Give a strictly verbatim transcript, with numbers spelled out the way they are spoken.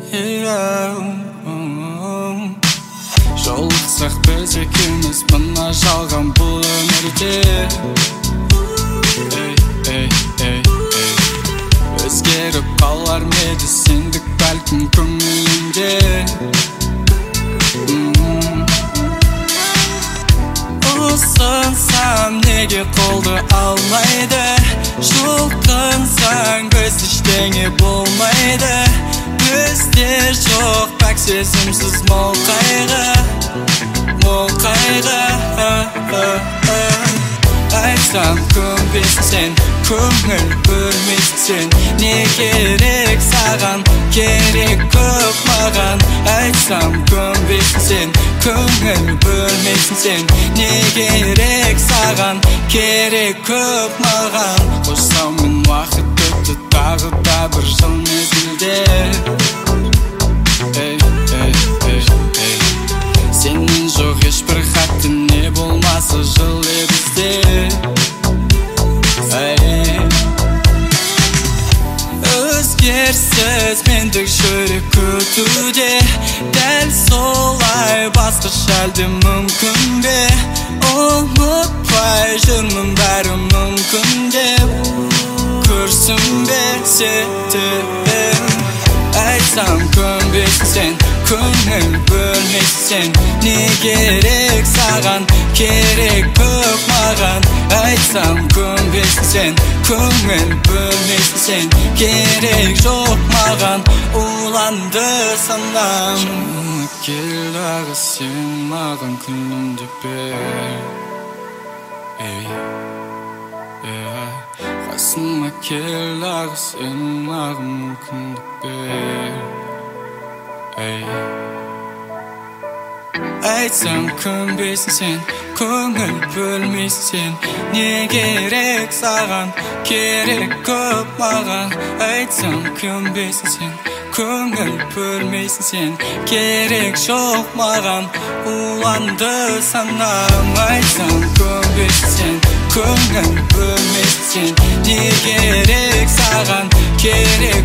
Жолықсақ біз екеуміз мына жалған бұл өмірде. Эй, эй, эй, эй. Өзгеріп қалар меді сендік бәлкім көңілімде. Ұсынсам неге қолды алмайды, жұлқынсаң біз ештеңе болмайды. Бізде жоқ пәк сезімсіз мол қайғы, мол қайғы. Айтсам көнбейсің сен, көңіл бөлмейсің сен. Не керек саған, керек көп маған. Айтсам көнбейсің сен, көңіл бөлмейсің сен. Не керек саған, керек көп маған. Қойсаммен уақыт өтті тағы да бір жыл мезгілде. Эй, эй, эй, эй. Сенен жоқ ешбір хатты, не болмаса жыл бізде. Өзгерсіз мендік жүрек өтуде. Дәл солай басқаша әлде мүмкін бе? Ұмытпай жүрмін бәрі мүмкін деп. Көрсінбе сетіп. Айтсам көнбейсің сен, көңіл бөлмейсің сен. Не керек саған, керек көп маған. Айтсам көнбейсің сен, көңіл бөлмейсің сен. Керек жоқ маған, уланды санам. Жаныма кел дағы сен маған күнімді бер. Эй, эй. Қасыма кел ағы сен маған мүмкіндік бер. Эй. Айтсам көнбейсің сен, көңіл бөлмейсің сен. Не керек саған, керек көп маған. Айтсам көнбейсің сен, көңіл бөлмейсің сен. Керек жоқ маған, уланды санам. Айтсам көнбейсің сен, көңіл бөлмейсің сен. Не керек саған, керек